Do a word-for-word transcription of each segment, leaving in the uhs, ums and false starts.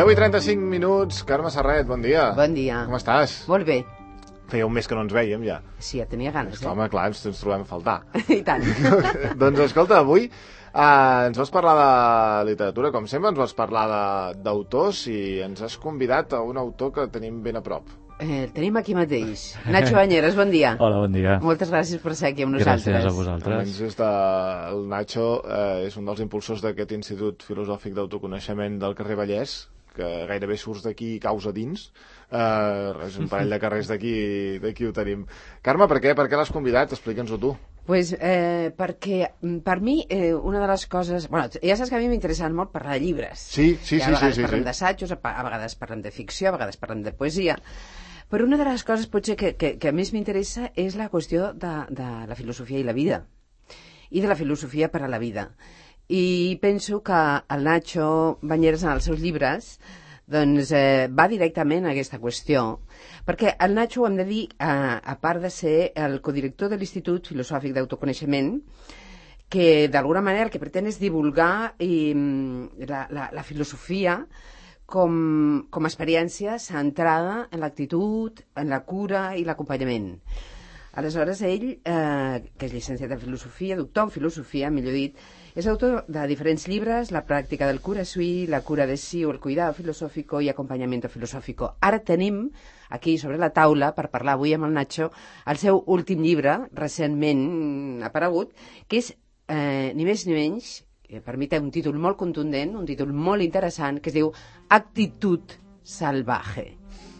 deu i trenta-cinc minuts. Carme Serret, bon dia. Bon dia. Com estàs? Molt bé. Feia un mes que no ens veiem, ja. Sí, ja tenia ganes, eh? Home, clar, ens, ens trobem a faltar. I tant. Doncs escolta, avui uh, ens vas parlar de literatura, com sempre, ens vas parlar d'autors i ens has convidat a un autor que tenim ben a prop. Eh, el tenim aquí mateix. Nacho Bañeres, bon dia. Hola, bon dia. Moltes gràcies per ser aquí amb nosaltres. Gràcies a vosaltres. Almenys des de... El Nacho eh, és un dels impulsors d'aquest Institut Filosòfic d'Autoconeixement del carrer Vallès, que gairebé surts d'aquí i caus a dins. Uh, és un parell de carrers d'aquí d'aquí ho tenim. Carme, per què? Per què l'has convidat? Explica'ns-ho tu. Pues, eh, perquè per mi eh, una de les coses... Bueno, ja saps que a mi m'interessa molt parlar de llibres. Sí, sí, sí. A vegades sí, sí, parlem sí. d'assajos, a vegades parlem de ficció, a vegades parlem de poesia. Però una de les coses potser que, que, que més m'interessa és la qüestió de, de la filosofia i la vida. I de la filosofia per a la vida. I penso que el Nacho Bañeres en els seus llibres doncs eh, va directament a aquesta qüestió, perquè el Nacho, ho hem de dir, eh, a part de ser el codirector de l'Institut Filosòfic d'Autoconeixement, que d'alguna manera el que pretén és divulgar i, la, la, la filosofia com, com a experiència centrada en l'actitud, en la cura i l'acompanyament. Aleshores, ell, eh, que és llicenciat en filosofia, doctor en filosofia, millor dit, és autor de diferents llibres, La pràctica del cura sui, La cura de si o El cuidado filosófico i Acompañamiento filosófico. Ara tenim aquí sobre la taula, per parlar avui amb el Nacho, el seu últim llibre, recentment aparegut, que és eh, ni més ni menys, que per mi té un títol molt contundent, un títol molt interessant, que es diu Actitud salvaje.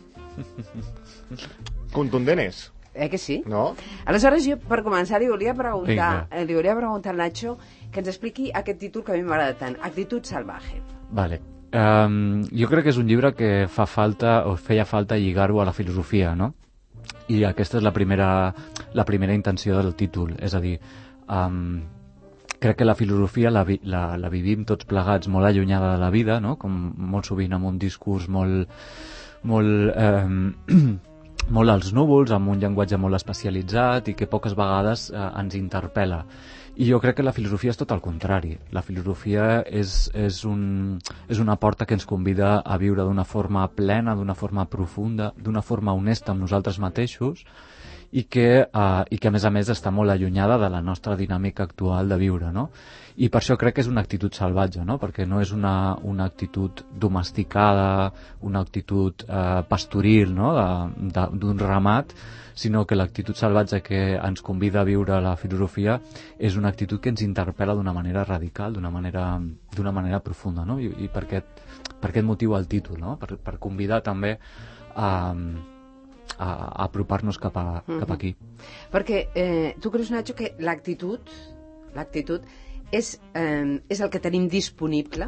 Contundent és. Eh que sí? No? Aleshores, jo, per començar, li volia preguntar, eh, li volia preguntar al Nacho que ens expliqui aquest títol que a mi m'agrada tant, Actitud salvaje. Vale. Um, jo crec que és un llibre que fa falta, o feia falta lligar-ho a la filosofia, no? I aquesta és la primera, la primera intenció del títol, és a dir, um, crec que la filosofia la, vi, la, la vivim tots plegats molt allunyada de la vida, no? Com molt sovint amb un discurs molt... molt eh, molt als núvols, amb un llenguatge molt especialitzat i que poques vegades eh, ens interpel·la. I jo crec que la filosofia és tot el contrari. La filosofia és, és, un, és una porta que ens convida a viure d'una forma plena, d'una forma profunda, d'una forma honesta amb nosaltres mateixos i que, eh, i que a més a més està molt allunyada de la nostra dinàmica actual de viure, no? I per això crec que és una actitud salvatge, no? Perquè no és una, una actitud domesticada, una actitud eh, pastoril, no? d'un ramat, sinó que l'actitud salvatge que ens convida a viure la filosofia és una actitud que ens interpel·la d'una manera radical, d'una manera, d'una manera profunda, no? I, i per, aquest, per aquest motiu el títol, no? Per, per convidar també a... a, a apropar-nos cap, a, cap aquí. Perquè eh, tu creus, Nacho, que l'actitud l'actitud és, eh, és el que tenim disponible?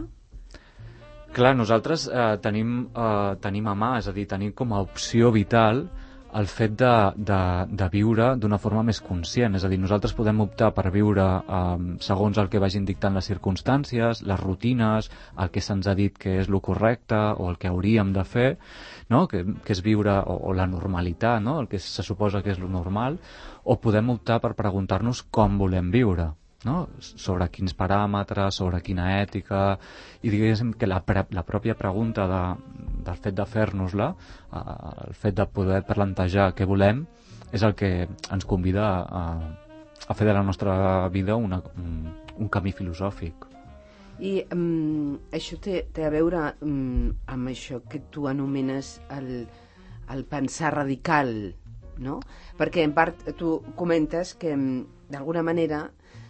Clar, nosaltres eh, tenim, eh, tenim a mà, és a dir, tenim com a opció vital el fet de, de, de viure d'una forma més conscient, és a dir, nosaltres podem optar per viure eh, segons el que vagin dictant les circumstàncies, les rutines, el que se'ns ha dit que és lo correcte o el que hauríem de fer, no? que, que és viure, o, o la normalitat, no? El que se suposa que és lo normal, o podem optar per preguntar-nos com volem viure, no? Sobre quins paràmetres, sobre quina ètica, i diguéssim que la, pre la pròpia pregunta de, del fet de fer-nos-la, eh, el fet de poder plantejar què volem, és el que ens convida a, a fer de la nostra vida una, un, un camí filosòfic. I um, això té, té a veure um, amb això que tu anomenes el, el pensar radical, no? Perquè en part tu comentes que d'alguna manera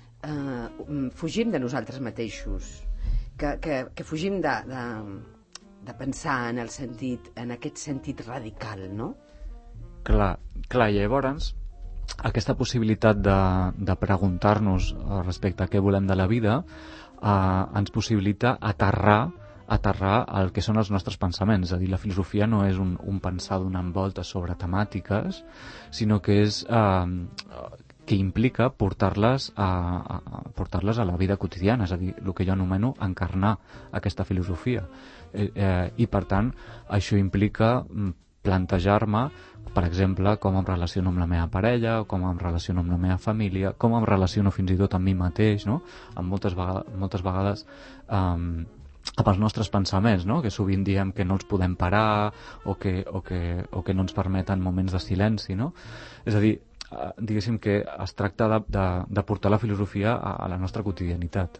Uh, fugim de nosaltres mateixos, que, que, que fugim de, de, de pensar en el sentit, en aquest sentit radical, no? Clar, clar, llavors aquesta possibilitat de, de preguntar-nos respecte a què volem de la vida uh, ens possibilita aterrar aterrar el que són els nostres pensaments. És a dir, la filosofia no és un, un pensar donant voltes sobre temàtiques, sinó que és uh, que implica portar-les a, a, portar-les a la vida quotidiana, és a dir, el que jo anomeno encarnar aquesta filosofia. Eh, eh, I, per tant, això implica plantejar-me, per exemple, com em relaciono amb la meva parella, com em relaciono amb la meva família, com em relaciono fins i tot amb mi mateix, no? Amb moltes vegades, moltes vegades um, amb els nostres pensaments, no? Que sovint diem que no els podem parar o que, o que, o que no ens permeten moments de silenci, no? És a dir, eh, diguéssim que es tracta de, de, de portar la filosofia a, a la nostra quotidianitat.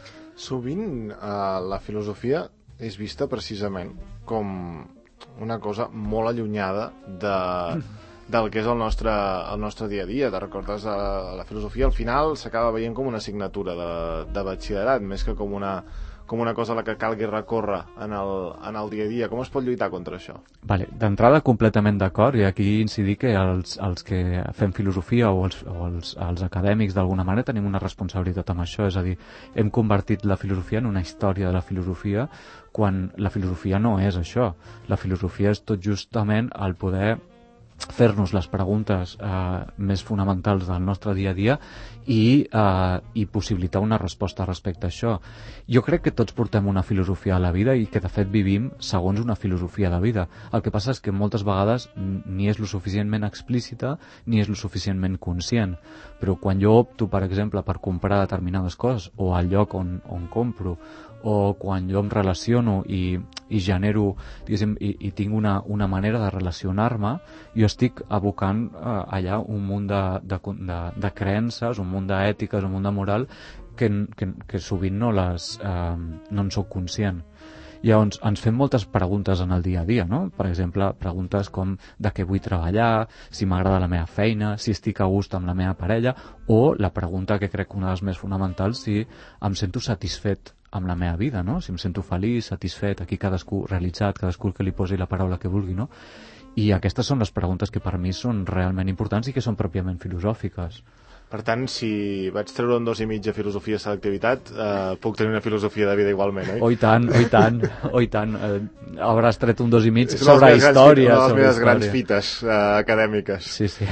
Sovint eh, la filosofia és vista precisament com una cosa molt allunyada de, del que és el nostre, el nostre dia a dia. Te recordes, eh, la filosofia al final s'acaba veient com una assignatura de, de batxillerat, més que com una, com una cosa a la que calgui recórrer en el, en el dia a dia. Com es pot lluitar contra això? Vale, d'entrada completament d'acord, i aquí incidir que els, els que fem filosofia o els, o els, els acadèmics d'alguna manera tenim una responsabilitat amb això, és a dir, hem convertit la filosofia en una història de la filosofia quan la filosofia no és això. La filosofia és tot justament el poder fer-nos les preguntes eh, més fonamentals del nostre dia a dia i, eh, i possibilitar una resposta respecte a això. Jo crec que tots portem una filosofia a la vida i que de fet vivim segons una filosofia de vida. El que passa és que moltes vegades ni és lo suficientment explícita ni és lo suficientment conscient. Però quan jo opto, per exemple, per comprar determinades coses o al lloc on, on compro, o quan jo em relaciono i, i genero, diguéssim, i, i tinc una, una manera de relacionar-me, jo estic abocant eh, allà un munt de, de, de, de creences, un munt d'ètiques, un munt de moral que, que, que sovint no, les, eh, no en soc conscient. Llavors, ens fem moltes preguntes en el dia a dia, no? Per exemple, preguntes com de què vull treballar, si m'agrada la meva feina, si estic a gust amb la meva parella, o la pregunta que crec una de les més fonamentals, si em sento satisfet amb la meva vida, no? Si em sento feliç, satisfet, aquí cadascú realitzat, cadascú que li posi la paraula que vulgui, no? I aquestes són les preguntes que per mi són realment importants i que són pròpiament filosòfiques. Per tant, si vaig treure un dos i mig de filosofia i selectivitat, eh, puc tenir una filosofia de vida igualment, oi? Oh, i tant, oh, i tant, oh, i tant. Eh, hauràs tret un dos i mig sobre història. És una de les meves grans fites eh, acadèmiques. Sí, sí.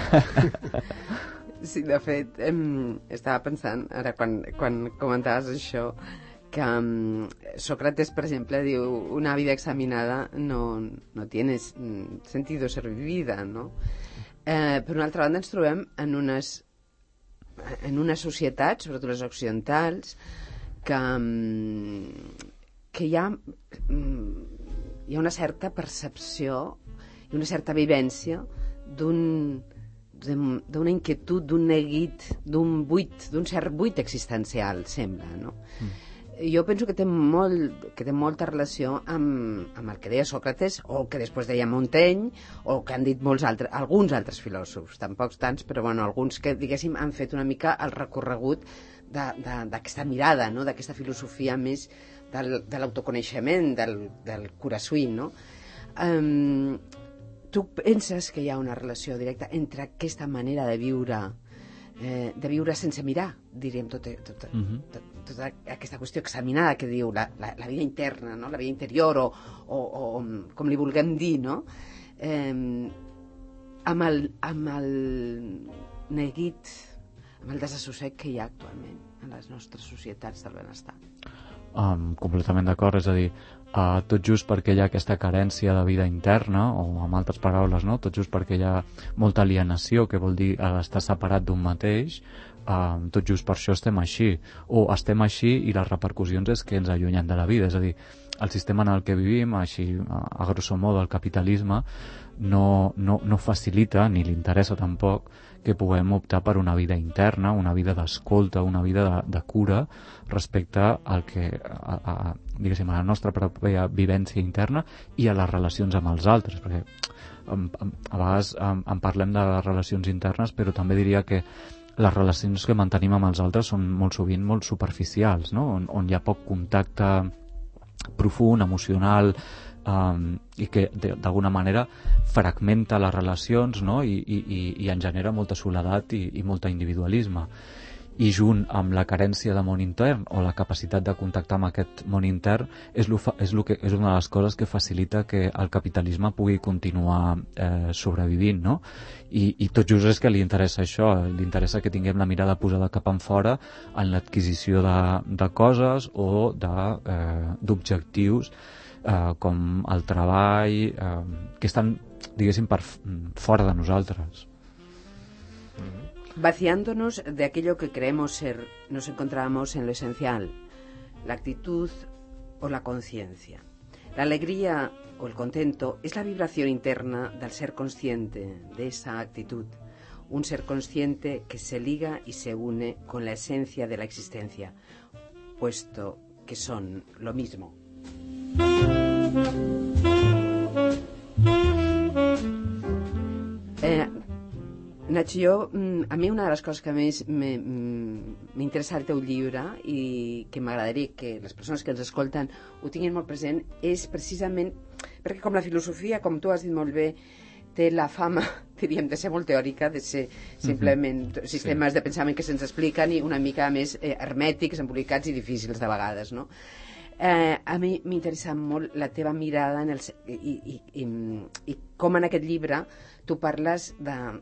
Sí, de fet, em, estava pensant, ara quan, quan comentaves això, que um, Sócrates, per exemple, diu una vida examinada no, no tiene sentido ser vivida, no? Eh, per una altra banda, ens trobem en unes, en una societat, sobretot les occidentals, que, um, que hi ha, um, hi ha una certa percepció i una certa vivència d'un d'una inquietud, d'un neguit, d'un buit, d'un cert buit existencial, sembla, no? Mm. Jo penso que té, molt, que té molta relació amb, amb el que deia Sòcrates o el que després deia Montaigne o que han dit molts altres, alguns altres filòsofs, tampoc tants, però bueno, alguns que, diguéssim, han fet una mica el recorregut d'aquesta mirada, no? D'aquesta filosofia més del, de l'autoconeixement, del, del curaçuí, no? Um, tu penses que hi ha una relació directa entre aquesta manera de viure Eh, de viure sense mirar, diríem, tota, tota, uh-huh. tota, tota aquesta qüestió examinada que diu la, la, la vida interna, no? La vida interior o, o, o com li vulguem dir, no? Eh, amb, el, amb el neguit, amb el desassossec que hi ha actualment en les nostres societats del benestar. Um, completament d'acord, és a dir, uh, tot just perquè hi ha aquesta carència de vida interna, o amb altres paraules, no? Tot just perquè hi ha molta alienació, que vol dir uh, estar separat d'un mateix, uh, tot just per això estem així, o estem així i les repercussions és que ens allunyen de la vida, és a dir, el sistema en el que vivim, així a grosso modo el capitalisme, no, no, no facilita, ni li interessa tampoc, que puguem optar per una vida interna, una vida d'escolta, una vida de, de cura respecte al que, a, a, diguéssim, a la nostra pròpia vivència interna i a les relacions amb els altres, perquè a, a, a vegades en, en parlem de les relacions internes, però també diria que les relacions que mantenim amb els altres són molt sovint molt superficials, no? on, on hi ha poc contacte profund, emocional, um, i que d'alguna manera fragmenta les relacions, no? I, i, i en genera molta soledat i, i molt individualisme. I junt amb la carència de món intern o la capacitat de contactar amb aquest món intern és, lo fa, és, lo que, és una de les coses que facilita que el capitalisme pugui continuar eh, sobrevivint, no? I, i tot just és que li interessa això, li interessa que tinguem la mirada posada cap enfora en l'adquisició de, de coses o d'objectius eh, eh, com el treball, eh, que estan, diguéssim, per fora de nosaltres. Mm-hmm. Vaciándonos de aquello que creemos ser, nos encontrábamos en lo esencial. La actitud o la conciencia. La alegría o el contento es la vibración interna del ser consciente, de esa actitud. Un ser consciente que se liga y se une con la esencia de la existencia, puesto que son lo mismo. Eh, Nacho, jo, a mi una de les coses que més m'interessa del teu llibre i que m'agradaria que les persones que ens escolten ho tinguin molt present és precisament perquè com la filosofia, com tu has dit molt bé, té la fama, diríem, de ser molt teòrica, de ser simplement mm-hmm. sistemes sí. de pensament que se'ns expliquen i una mica més eh, hermètics, embolicats i difícils de vegades, no? Eh, a mi m'interessa molt la teva mirada en el, i, i, i, i com en aquest llibre tu parles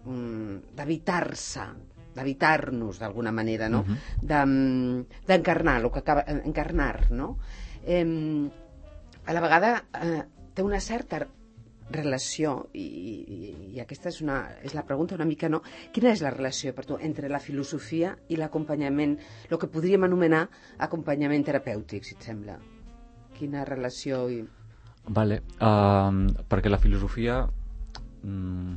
d'evitar-se, d'evitar-nos d'alguna manera, no? Uh-huh. D'encarnar, el que acaba, encarnar, no? Eh, a la vegada eh, té una certa relació, i, i, i aquesta és, una, és la pregunta una mica, no? Quina és la relació per tu entre la filosofia i l'acompanyament, el que podríem anomenar acompanyament terapèutic, si et sembla? Quina relació? I... Vale, uh, perquè la filosofia mm,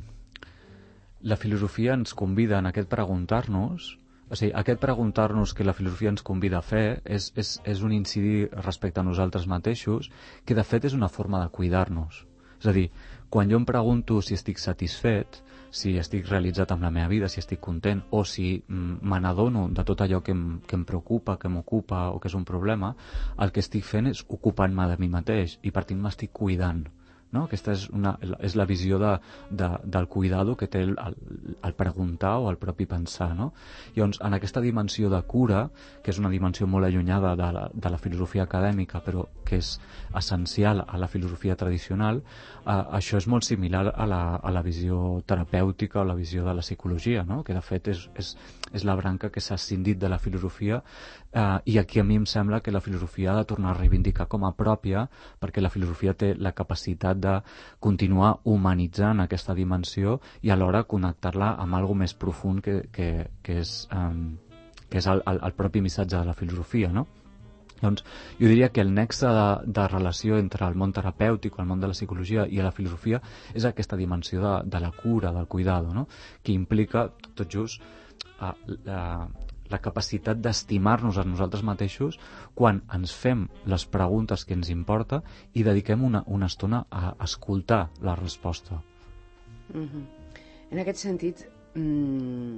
la filosofia ens convida en aquest preguntar-nos, o sigui, aquest preguntar-nos que la filosofia ens convida a fer és, és, és un incidir respecte a nosaltres mateixos que de fet és una forma de cuidar-nos. És a dir, quan jo em pregunto si estic satisfet, si estic realitzat amb la meva vida, si estic content o si mm, me n'adono de tot allò que em, que em preocupa, que m'ocupa o que és un problema, el que estic fent és ocupant-me de mi mateix i per tant m'estic cuidant. No? Aquesta és, una, és la visió de, de, del cuidado que té el, el, el preguntar o el propi pensar. No? Llavors, en aquesta dimensió de cura, que és una dimensió molt allunyada de la, de la filosofia acadèmica, però que és essencial a la filosofia tradicional, eh, això és molt similar a la, a la visió terapèutica o la visió de la psicologia, no? Que de fet és, és, és la branca que s'ha escindit de la filosofia, eh, i aquí a mi em sembla que la filosofia ha de tornar a reivindicar com a pròpia, perquè la filosofia té la capacitat de continuar humanitzant aquesta dimensió i alhora connectar-la amb algo més profund que, que, que és, um, que és el, el, el propi missatge de la filosofia, no? Doncs jo diria que el nexe de, de relació entre el món terapèutic, el món de la psicologia i la filosofia és aquesta dimensió de, de la cura, del cuidado, no? Que implica tot just uh, la, la capacitat d'estimar-nos a nosaltres mateixos quan ens fem les preguntes que ens importa i dediquem una, una estona a escoltar la resposta. Mm-hmm. En aquest sentit, mm,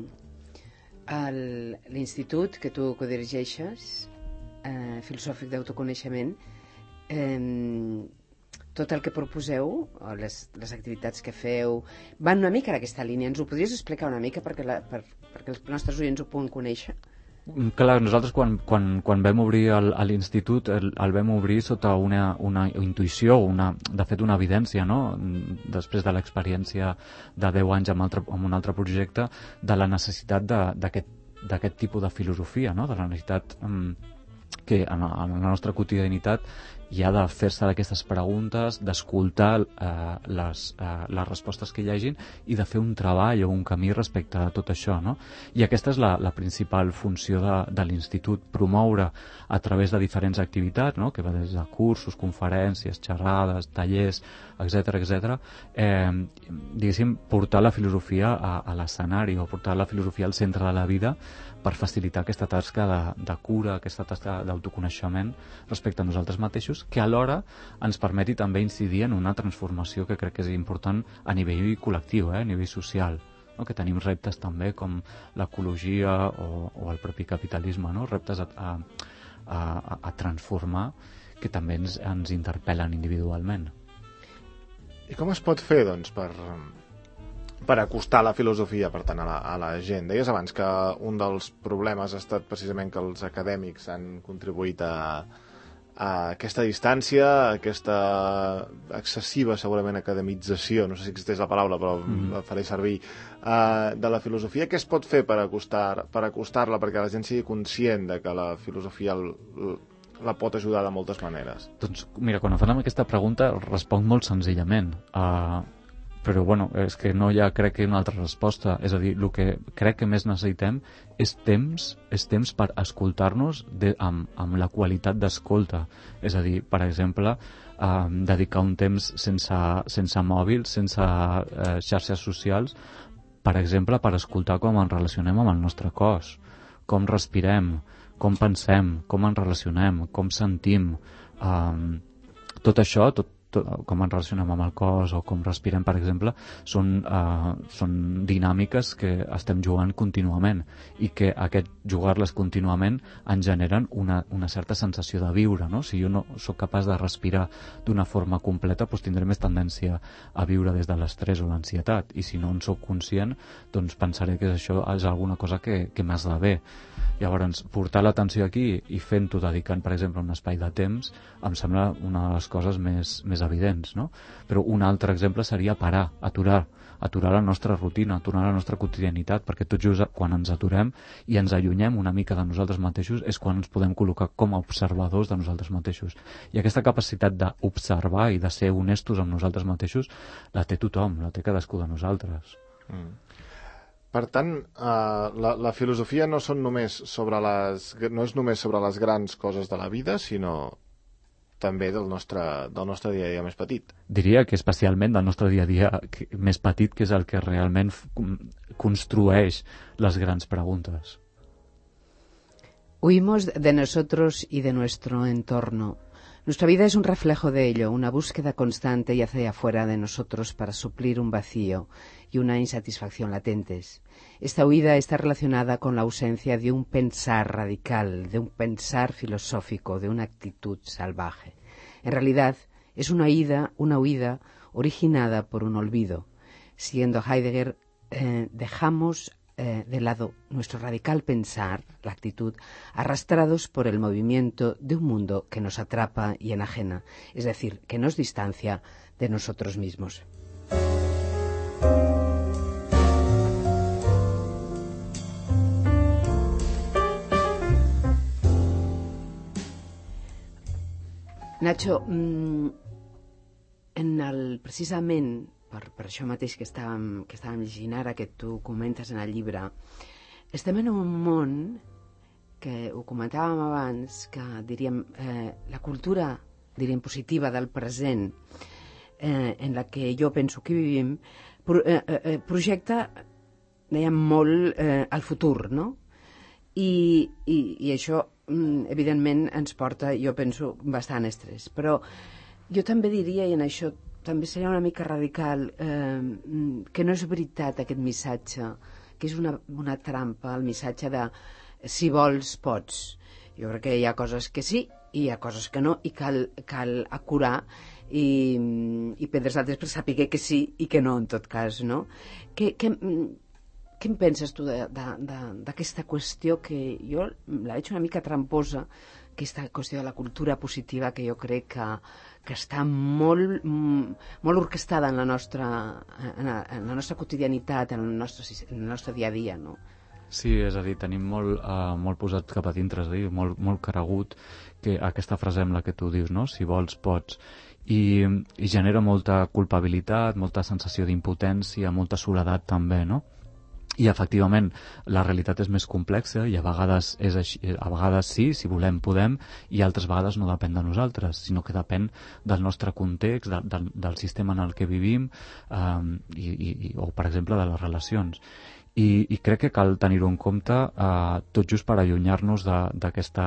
l'institut que tu codirigeixes, eh, filosòfic d'autoconeixement, eh, tot el que proposeu, o les, les activitats que feu, van una mica en aquesta línia. Ens ho podries explicar una mica perquè, la, per, perquè els nostres oients ho puguin conèixer? Clar, nosaltres quan, quan, quan vam obrir l'institut el, el vam obrir sota una, una intuïció, una, de fet una evidència, no? Després de l'experiència de deu anys amb, altre, amb un altre projecte, de la necessitat d'aquest tipus de filosofia, no? De la necessitat um, que en, en la nostra quotidianitat hi ha de fer-se d'aquestes preguntes, d'escoltar eh, les, eh, les respostes que hi hagin i de fer un treball o un camí respecte a tot això, no? I aquesta és la, la principal funció de, de l'institut, promoure a través de diferents activitats, no? Que va des de cursos, conferències, xerrades, tallers, etcètera, etcètera, eh, diguéssim, portar la filosofia a, a l'escenari o portar la filosofia al centre de la vida per facilitar aquesta tasca de, de cura, aquesta tasca d'autoconeixement respecte a nosaltres mateixos, que alhora ens permeti també incidir en una transformació que crec que és important a nivell col·lectiu, eh, a nivell social, no? Que tenim reptes també com l'ecologia o, o el propi capitalisme, no? Reptes a, a, a, a transformar que també ens, ens interpel·len individualment. I com es pot fer, doncs, per... per acostar la filosofia, per tant, a la, a la gent? Deies abans que un dels problemes ha estat precisament que els acadèmics han contribuït a, a aquesta distància, a aquesta excessiva, segurament, academització, no sé si existeix la paraula, però mm. la faré servir, uh, de la filosofia. Què es pot fer per acostar, per acostar-la perquè la gent sigui conscient de que la filosofia el, la pot ajudar de moltes maneres? Doncs, mira, quan em fan aquesta pregunta responc molt senzillament. Uh, però bueno, és que no hi ha, crec que, una altra resposta. És a dir, el que crec que més necessitem és temps, és temps per escoltar-nos de, amb, amb la qualitat d'escolta. És a dir, per exemple, eh, dedicar un temps sense, sense mòbil, sense eh, xarxes socials, per exemple, per escoltar com ens relacionem amb el nostre cos, com respirem, com pensem, com ens relacionem, com sentim. Eh, tot això, tot, tot, com ens relacionem amb el cos o com respirem, per exemple, són, uh, són dinàmiques que estem jugant contínuament i que aquest jugar-les contínuament ens generen una, una certa sensació de viure, no? Si jo no sóc capaç de respirar d'una forma completa, doncs tindré més tendència a viure des de l'estrès o l'ansietat, i si no en sóc conscient, doncs pensaré que això és alguna cosa que, que m'esdevé. Llavors, portar l'atenció aquí i fent-ho dedicant, per exemple, un espai de temps, em sembla una de les coses més, més evidents, no? Però un altre exemple seria parar, aturar, aturar la nostra rutina, aturar la nostra quotidianitat, perquè tot just quan ens aturem i ens allunyem una mica de nosaltres mateixos és quan ens podem col·locar com a observadors de nosaltres mateixos. I aquesta capacitat d'observar i de ser honestos amb nosaltres mateixos la té tothom, la té cadascú de nosaltres. Mm. Per tant, eh, la, la filosofia no, són només sobre les, no és només sobre les grans coses de la vida, sinó també del nostre, del nostre dia a dia més petit. Diria que especialment del nostre dia a dia més petit, que és el que realment construeix les grans preguntes. Huimos de nosotros y de nuestro entorno. Nuestra vida es un reflejo de ello, una búsqueda constante y hacia afuera de nosotros para suplir un vacío y una insatisfacción latentes. Esta huida está relacionada con la ausencia de un pensar radical, de un pensar filosófico, de una actitud salvaje. En realidad, es una huida, una huida originada por un olvido. Siguiendo Heidegger, eh, dejamos Eh, de lado nuestro radical pensar, la actitud, arrastrados por el movimiento de un mundo que nos atrapa y enajena, es decir, que nos distancia de nosotros mismos. Nacho, mmm, en el, precisament Per, per això mateix que estàvem, que estàvem llegint ara, que tu comentes en el llibre, estem en un món que ho comentàvem abans, que diríem eh, la cultura, diríem, positiva del present, eh, en la que jo penso que vivim, pro, eh, eh, projecta, dèiem, molt eh, al futur, no? I, i, i això, evidentment, ens porta, jo penso, bastant estrès. Però jo també diria, i en això també seria una mica radical, eh, que no és veritat aquest missatge, que és una, una trampa, el missatge de si vols, pots. Jo crec que hi ha coses que sí i hi ha coses que no, i cal, cal acurar i, i prendre's altres per saber que sí i que no, en tot cas, no? Què, què, què en penses tu d'aquesta qüestió que jo la veig una mica tramposa, aquesta qüestió de la cultura positiva, que jo crec que, que està molt, molt orquestada en la nostra, en la, en la nostra quotidianitat, en el nostre, en el nostre dia a dia, no? Sí, és a dir, tenim molt, uh, molt posat cap a dintre, és a dir, molt, molt caregut que aquesta frase amb la que tu dius, no? Si vols, pots. I, i genera molta culpabilitat, molta sensació d'impotència, molta soledat també, no? I efectivament la realitat és més complexa i a vegades és així, a vegades sí, si volem podem, i altres vegades no depèn de nosaltres, sinó que depèn del nostre context, de, de, del sistema en el que vivim, eh, i, i, o per exemple de les relacions. I, i crec que cal tenir-ho en compte, eh, tot just per allunyar-nos d'aquest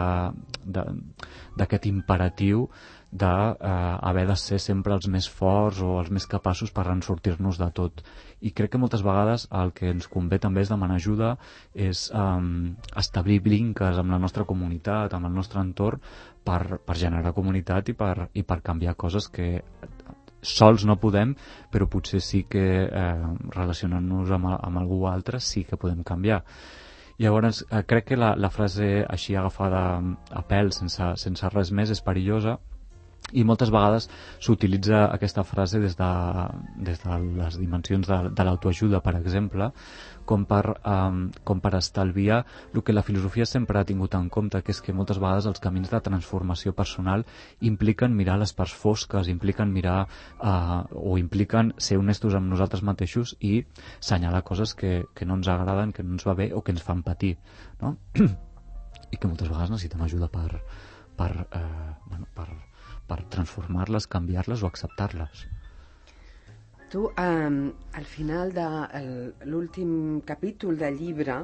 imperatiu d'haver de, eh, de ser sempre els més forts o els més capaços per en sortir-nos de tot. I crec que moltes vegades el que ens convé també és demanar ajuda, és um, establir vincles amb la nostra comunitat, amb el nostre entorn, per, per generar comunitat i per, i per canviar coses que sols no podem, però potser sí que eh, relacionant-nos amb, amb algú altre sí que podem canviar. Llavors, eh, crec que la, la frase així agafada a pèl, sense, sense res més, és perillosa, I moltes vegades s'utilitza aquesta frase des de, des de les dimensions de, de l'autoajuda, per exemple, com per, um, com per estalviar el que la filosofia sempre ha tingut en compte, que és que moltes vegades els camins de transformació personal impliquen mirar les parts fosques, impliquen mirar uh, o impliquen ser honestos amb nosaltres mateixos i assenyalar coses que, que no ens agraden, que no ens va bé o que ens fan patir, no? I que moltes vegades necessitem ajuda per, per, uh, bueno, per per transformar-les, canviar-les o acceptar-les. Tu, um, al final de el, l'últim capítol del llibre,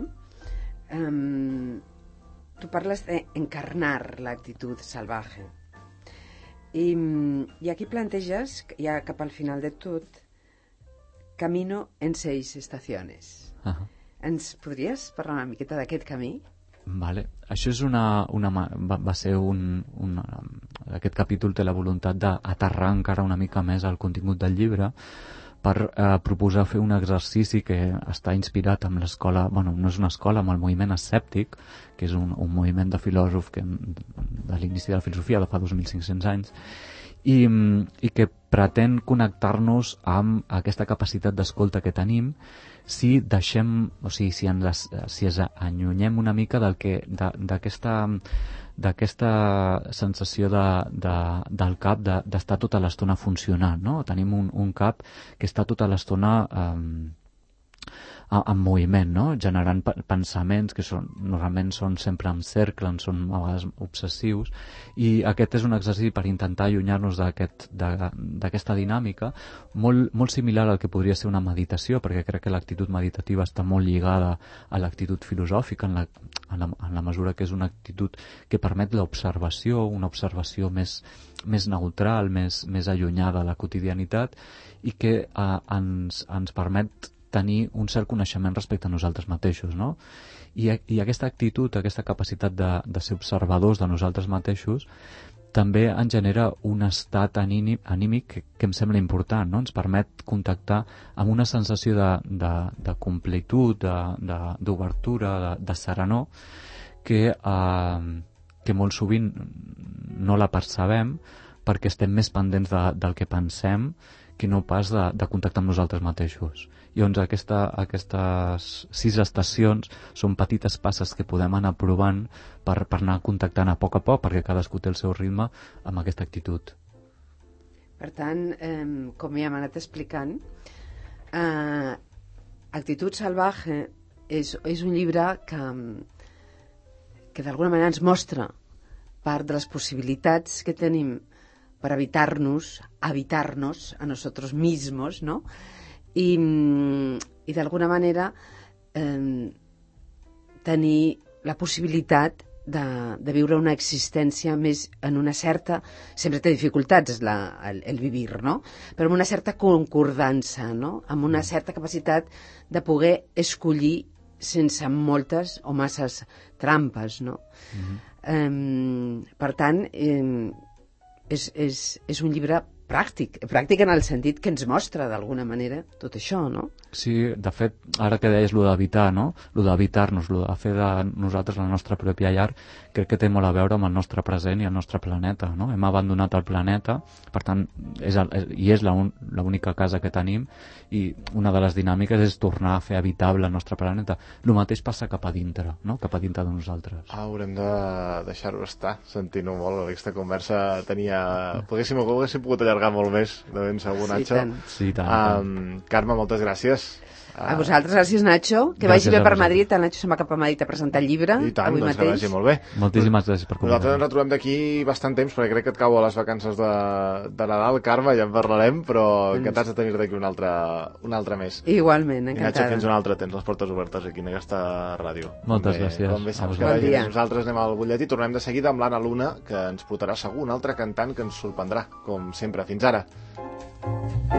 um, tu parles d'encarnar l'actitud salvaje. I, I aquí planteges, ja cap al final de tot, camino en seis estaciones. Uh-huh. Ens podries parlar una miqueta d'aquest camí? Vale. Això és una, una va, va ser un, un aquest capítol té la voluntat d'aterrar encara una mica més al contingut del llibre per eh, proposar fer un exercici que està inspirat amb l'escola, bueno, no és una escola, amb el moviment escèptic, que és un, un moviment de filòsof que, de l'inici de la filosofia de fa dos mil cinc-cents anys, i, i que pretén connectar-nos amb aquesta capacitat d'escolta que tenim si deixem, o sigui, si ens, si ens allunyem una mica del que, d'aquesta d'aquesta sensació de, de, del cap de, d'estar tota l'estona funcionant, no? Tenim un, un cap que està tota l'estona eh, en moviment, no? Generant pensaments que són, normalment són sempre en cercle, són a vegades obsessius, i aquest és un exercici per intentar allunyar-nos d'aquest, d'aquesta dinàmica molt, molt similar al que podria ser una meditació, perquè crec que l'actitud meditativa està molt lligada a l'actitud filosòfica en la, en la, en la mesura que és una actitud que permet l'observació, una observació més, més neutral, més, més allunyada de la quotidianitat, i que eh, ens, ens permet tenir un cert coneixement respecte a nosaltres mateixos, no? I, i aquesta actitud, aquesta capacitat de, de ser observadors de nosaltres mateixos també ens genera un estat anímic, anímic que, que em sembla important, no? Ens permet contactar amb una sensació de, de, de completud, d'obertura, de, de, de serenor, que, eh, que molt sovint no la percebem perquè estem més pendents de, del que pensem que no pas de, de contactar amb nosaltres mateixos. I doncs aquesta, aquestes sis estacions són petites passes que podem anar provant per, per anar contactant a poc a poc, perquè cadascú té el seu ritme amb aquesta actitud. Per tant, eh, com ja hem anat explicant, eh, Actitud salvaje és, és un llibre que, que d'alguna manera ens mostra part de les possibilitats que tenim per evitar-nos, evitar-nos a nosotros mismos, ¿no? I, i d'alguna manera eh, tenir la possibilitat de, de viure una existència més en una certa... Sempre té dificultats la, el, el vivir, no? Però amb una certa concordança, no? Amb una certa capacitat de poder escollir sense moltes o masses trampes, no? Mm-hmm. Eh, per tant, eh, és, és, és un llibre pràctic, pràctic en el sentit que ens mostra d'alguna manera tot això, no? Sí, de fet, ara que deies lo d'evitar, no? Lo d'evitar-nos, lo de fer de nosaltres la nostra pròpia llar, crec que té molt a veure amb el nostre present i el nostre planeta, no? Hem abandonat el planeta, per tant, és el, i és l'única casa que tenim, i una de les dinàmiques és tornar a fer habitable el nostre planeta. El mateix passa cap a dintre, no? Cap a dintre de nosaltres. Ah, haurem de deixar-ho estar, sentint-ho molt. Aquesta conversa tenia... Poguéssim, poguéssim pogut allargar molt més, de ben segur, Nacho. Sí, tant. Sí, tant, um, tant. Carme, moltes gràcies. A vosaltres, gràcies, Nacho. Que Gràcies vagi bé a per vosaltres. Madrid. El Nacho se'n va cap a Madrid a presentar el llibre I tant, avui doncs que mateix. vagi molt bé. Moltíssimes gràcies per Nosaltres ens convidar-me. retrobem d'aquí bastant temps, perquè crec que et cau a les vacances de, de Nadal, Carme, ja en parlarem, però encantats de tenir-te aquí un altre, un altre mes. Igualment, I Nacho, encantada. fins un altre, tens les portes obertes aquí en aquesta ràdio. Moltes Com bé- gràcies. Com bé A saps que vosaltres. vagi. Bon dia. Nosaltres anem al butlletí, tornem de seguida amb l'Anna Luna, que ens portarà segur un altre cantant que ens sorprendrà, com sempre. Fins ara.